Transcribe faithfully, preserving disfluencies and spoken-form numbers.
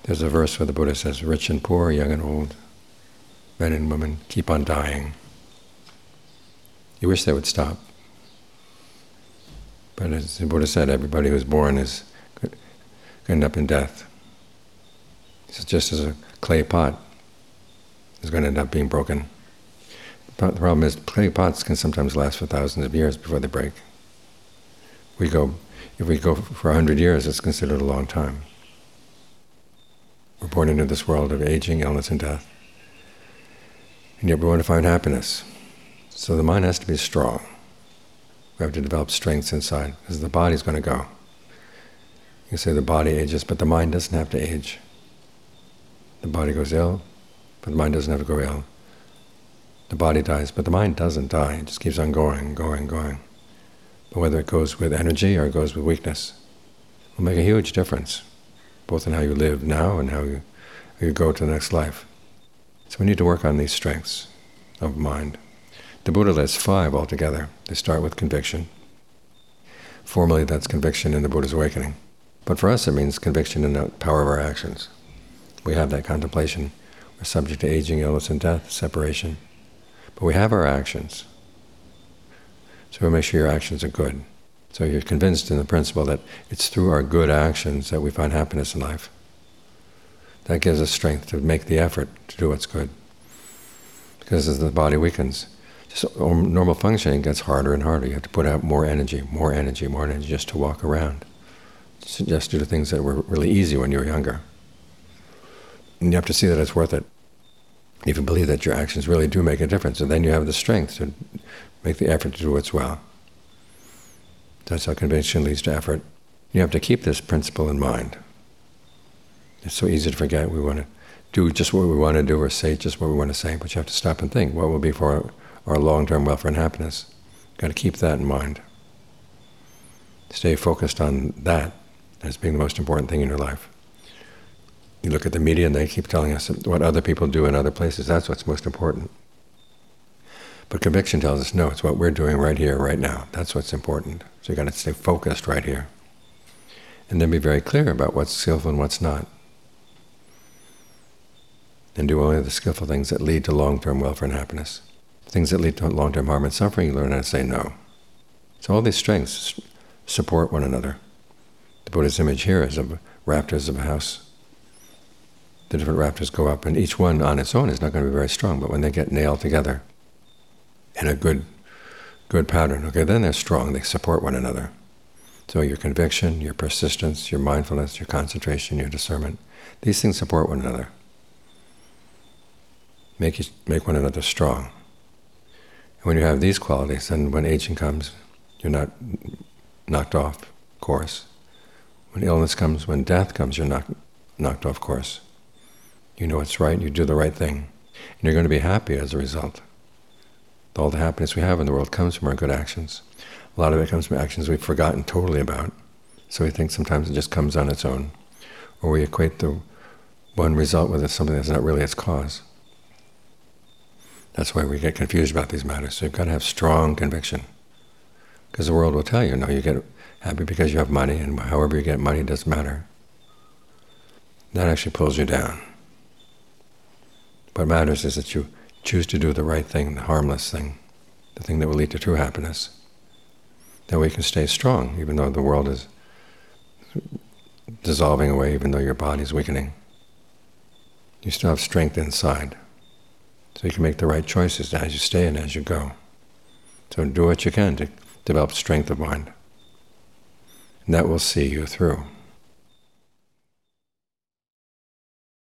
There's a verse where the Buddha says, rich and poor, young and old, men and women keep on dying. You wish they would stop. But as the Buddha said, everybody who's born is going to end up in death. It's just as a clay pot is going to end up being broken. But the problem is clay pots can sometimes last for thousands of years before they break. We go, if we go for a hundred years, it's considered a long time. We're born into this world of aging, illness, and death. And yet we want to find happiness. So the mind has to be strong. We have to develop strengths inside, because the body's going to go. You can say the body ages, but the mind doesn't have to age. The body goes ill, but the mind doesn't have to go ill. The body dies, but the mind doesn't die. It just keeps on going, going, going. But whether it goes with energy or it goes with weakness will make a huge difference, both in how you live now and how you, how you go to the next life. So we need to work on these strengths of mind. The Buddha lists five altogether. They start with conviction. Formally, that's conviction in the Buddha's awakening. But for us, it means conviction in the power of our actions. We have that contemplation. We're subject to aging, illness, and death, separation. But we have our actions. So we make sure your actions are good. So you're convinced in the principle that it's through our good actions that we find happiness in life. That gives us strength to make the effort to do what's good. Because as the body weakens, just normal functioning gets harder and harder. You have to put out more energy, more energy, more energy just to walk around. Just do the things that were really easy when you were younger. And you have to see that it's worth it. If you believe that your actions really do make a difference, and then you have the strength to make the effort to do what's well. That's how conviction leads to effort. You have to keep this principle in mind. It's so easy to forget. We want to do just what we want to do or say just what we want to say, but you have to stop and think, what will be for our, our long-term welfare and happiness? You've got to keep that in mind. Stay focused on that as being the most important thing in your life. You look at the media and they keep telling us what other people do in other places. That's what's most important. But conviction tells us, no, it's what we're doing right here, right now. That's what's important. So you've got to stay focused right here. And then be very clear about what's skillful and what's not. And do only the skillful things that lead to long-term welfare and happiness. Things that lead to long-term harm and suffering, you learn how to say no. So all these strengths support one another. The Buddha's image here is of rafters of a house. The different rafters go up, and each one on its own is not going to be very strong, but when they get nailed together in a good good pattern, okay, then they're strong, they support one another. So your conviction, your persistence, your mindfulness, your concentration, your discernment, these things support one another. Make, you, make one another strong. And when you have these qualities, then when aging comes, you're not knocked off course. When illness comes, when death comes, you're not knocked off course. You know what's right, you do the right thing, and you're going to be happy as a result. All the happiness we have in the world comes from our good actions. A lot of it comes from actions we've forgotten totally about, so we think sometimes it just comes on its own, or we equate the one result with something that's not really its cause. That's why we get confused about these matters. So you've got to have strong conviction, because the world will tell you, no, you get happy because you have money, and however you get money doesn't matter. That actually pulls you down. What matters is that you choose to do the right thing, the harmless thing, the thing that will lead to true happiness. That way you can stay strong, even though the world is dissolving away, even though your body is weakening. You still have strength inside, so you can make the right choices as you stay and as you go. So do what you can to develop strength of mind, and that will see you through.